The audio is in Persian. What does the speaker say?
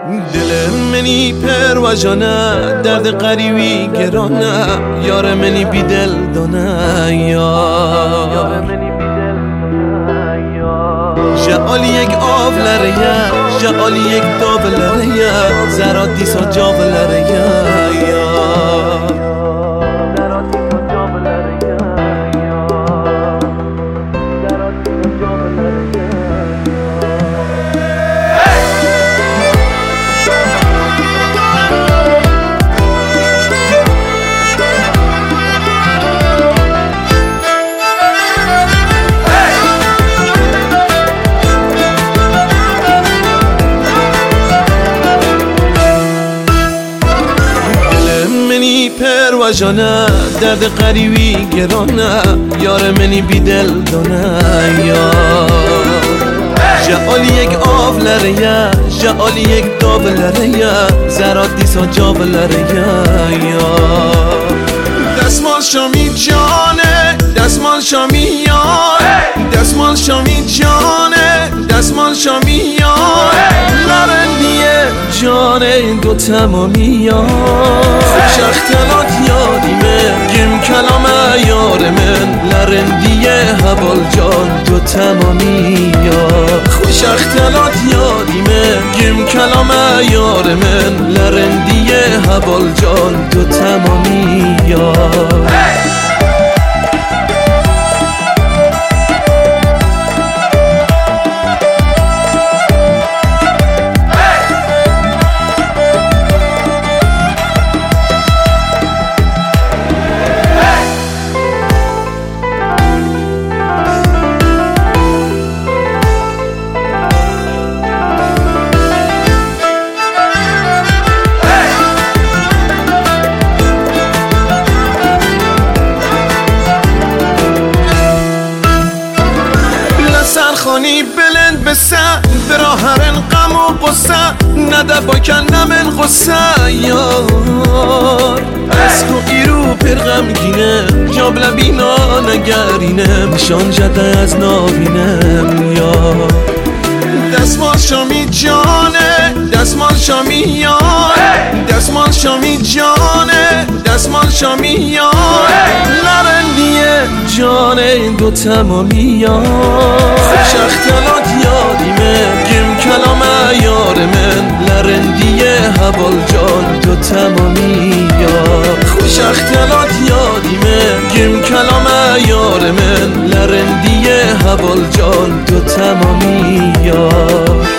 دل منی پروژانه درد غریبی گرانه یار منی بی دل دانه یار جعالی یک آفلره جعالی یک دابلره زرا دیسا جابلره پروژانه درد غریبی گرانه یار منی بی دل دانه یار جعالی یک آفلره جعالی یک دابلره زرات دیسا جابلره یار دستمال شامی جانه دستمال شامی یار دستمال شامی جانه دستمال شامی یار لرندیه جانه دو تمامی یار خوش اختلاط یادیمه گم کلام یار من لرندیه حبال جان دو تمامی یار خوش اختلاط یادیمه گم کلام یار من لرندیه حبال جان دو تمامی یار سرخانی بلند بسن براهرن غم و بسن نده باکن نمن غصه یار اسکو ایرو پر غمگینه جابل بینا نگرینه میشان جده از نابینم یار دستمال شامی جانه دستمال شامی یار دستمال شامی جانه دستمال شامی یار لرندیه جانه دو تمامی یار خوش اختلاط یادیمه گم کلام یار من لرندیه حبال جان دو تمامی یار خوش اختلاط یادیمه گم کلام یار من لرندیه حبال جان دو تمامی یار